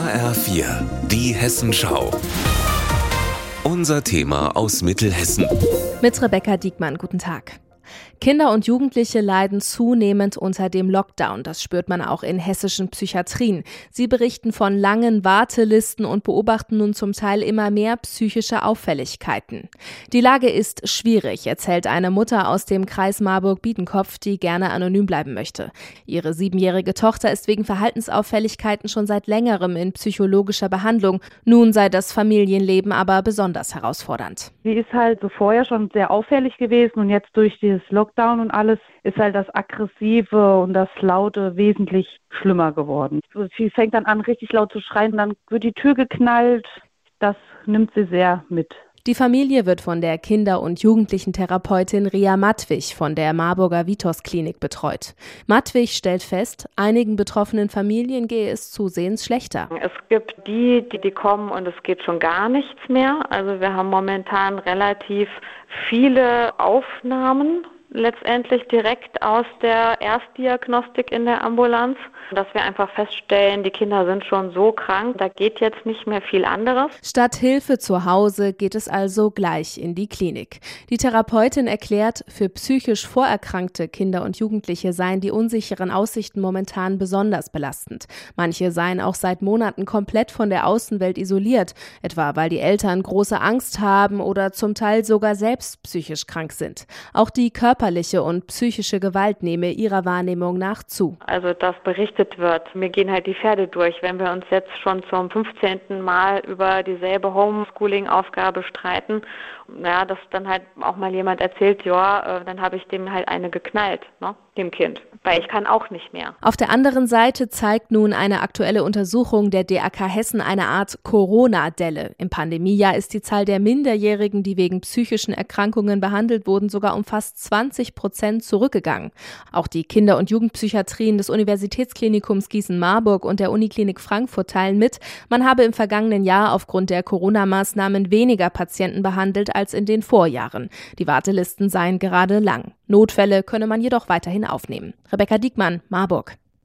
HR4, die Hessenschau. Unser Thema aus Mittelhessen. Mit Rebecca Diekmann, guten Tag. Kinder und Jugendliche leiden zunehmend unter dem Lockdown. Das spürt man auch in hessischen Psychiatrien. Sie berichten von langen Wartelisten und beobachten nun zum Teil immer mehr psychische Auffälligkeiten. Die Lage ist schwierig, erzählt eine Mutter aus dem Kreis Marburg-Biedenkopf, die gerne anonym bleiben möchte. Ihre 7-jährige Tochter ist wegen Verhaltensauffälligkeiten schon seit längerem in psychologischer Behandlung. Nun sei das Familienleben aber besonders herausfordernd. Sie ist halt so vorher schon sehr auffällig gewesen und jetzt durch dieses Lockdown und alles ist halt das Aggressive und das Laute wesentlich schlimmer geworden. Sie fängt dann an, richtig laut zu schreien und dann wird die Tür geknallt. Das nimmt sie sehr mit. Die Familie wird von der Kinder- und Jugendlichen-Therapeutin Ria Mattwig von der Marburger Vitos-Klinik betreut. Mattwig stellt fest, einigen betroffenen Familien gehe es zusehends schlechter. Es gibt die kommen und es geht schon gar nichts mehr. Also wir haben momentan relativ viele Aufnahmen, letztendlich direkt aus der Erstdiagnostik in der Ambulanz, dass wir einfach feststellen, die Kinder sind schon so krank, da geht jetzt nicht mehr viel anderes. Statt Hilfe zu Hause geht es also gleich in die Klinik. Die Therapeutin erklärt, für psychisch vorerkrankte Kinder und Jugendliche seien die unsicheren Aussichten momentan besonders belastend. Manche seien auch seit Monaten komplett von der Außenwelt isoliert, etwa weil die Eltern große Angst haben oder zum Teil sogar selbst psychisch krank sind. Auch die körperliche und psychische Gewalt nehme ihrer Wahrnehmung nach zu. Also das berichtet wird. Mir gehen halt die Pferde durch. Wenn wir uns jetzt schon zum 15. Mal über dieselbe Homeschooling-Aufgabe streiten, dass dann halt auch mal jemand erzählt, dann habe ich dem halt eine geknallt, dem Kind. Weil ich kann auch nicht mehr. Auf der anderen Seite zeigt nun eine aktuelle Untersuchung der DAK Hessen eine Art Corona-Delle. Im Pandemiejahr ist die Zahl der Minderjährigen, die wegen psychischen Erkrankungen behandelt wurden, sogar um fast 20% zurückgegangen. Auch die Kinder- und Jugendpsychiatrien des Universitätsklinikums Gießen-Marburg und der Uniklinik Frankfurt teilen mit, man habe im vergangenen Jahr aufgrund der Corona-Maßnahmen weniger Patienten behandelt als in den Vorjahren. Die Wartelisten seien gerade lang. Notfälle könne man jedoch weiterhin aufnehmen. Rebecca Diekmann, Marburg.